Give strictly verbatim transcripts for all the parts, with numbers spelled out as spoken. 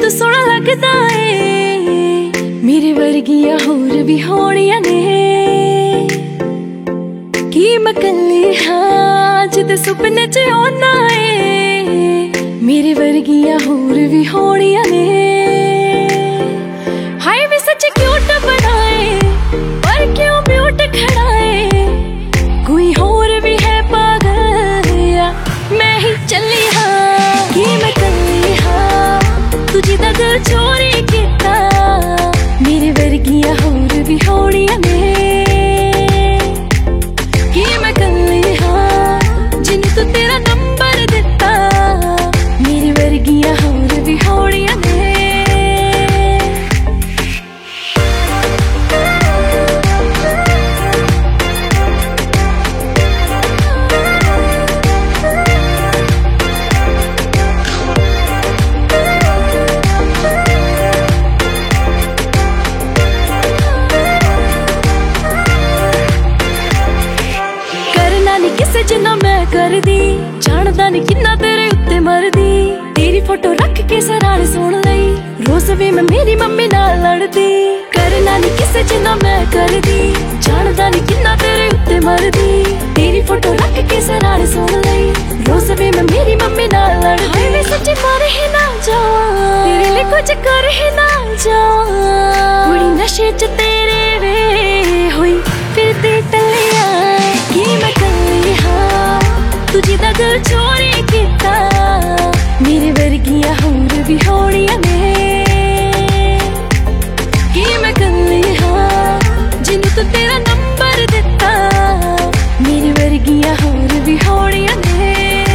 तू सोहना लगदा है। मेरे वर्गियां होर भी होणियां ने कि मैं कल्ली हां जिदे सुपने च आउणा है। मेरे वर्गियां होर भी होणियां ने। हाय वे सच क्यूट बनाए पर क्यों म्यूट खड़ाए। कोई होर भी है पागल या मैं ही चली हाँ कि मैं कल्ली हाँ तू जिदा दिल चोरी किता। मेरे वर्गियां होर भी होणियां ने कि मैं कल्ली हाँ जिन्नू तू तेरा नंबर दिता। मेरे वर्गियां होर भी होणियां ने। जिन्ना मैं कर दी जानदा नहीं किन्ना तेरे उत्ते मरदी। तेरी फोटो रख के सराने सुन लई रोज भी मैं मेरी मम्मी नाल लड़दी। करना नहीं किसे जिन्ना मैं कर दी जानदा नहीं किन्ना तेरे उत्ते मरदी। तेरी फोटो रख के सराने सुन लई रोज भी मैं मेरी मम्मी नाल लड़दी। हाय वे सच्ची मर ही ना जावा तेरे लिए कुछ कर ही ना जावा। कुड़ी नशे च तेरे वे होई फिरदी टलिया कि मैं कल्ली हाँ तू जिदा दिल चोरी किता। मेरे वर्गियां होर भी होणियां ने कि मैं कल्ली हाँ जिन्नू तू तेरा नंबर दिता। मेरे वर्गियां होर भी होणियां ने।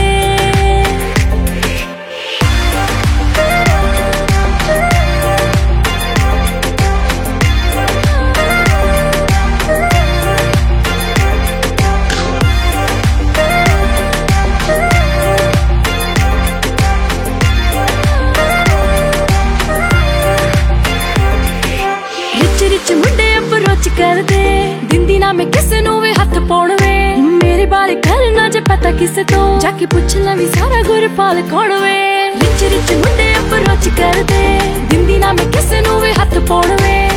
मुंडे अप्रोच कर दे दिंदी ना मैं किसे नू वे हथ पाउण वे। मेरे बारे करना जे पता किसे तो जाके पुछ ला भी सारा गुरपाल कौन वे। रिच रिच मुंडे अप्रोच कर दे दिंदी ना मैं किसे नू वे हथ पाउण वे।